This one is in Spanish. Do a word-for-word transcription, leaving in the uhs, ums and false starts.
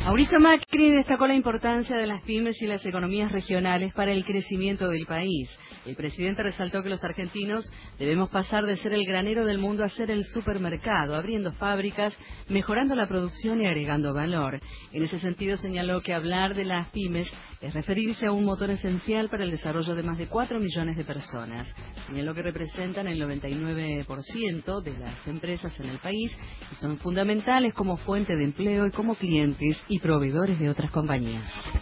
Mauricio Macri destacó la importancia de las pymes y las economías regionales para el crecimiento del país. El presidente resaltó que los argentinos debemos pasar de ser el granero del mundo a ser el supermercado, abriendo fábricas, mejorando la producción y agregando valor. En ese sentido señaló que hablar de las pymes es referirse a un motor esencial para el desarrollo de más de cuatro millones de personas. Señaló que representan el noventa y nueve por ciento de las empresas en el país y son fundamentales como fuente de empleo y como clientes y proveedores de otras compañías.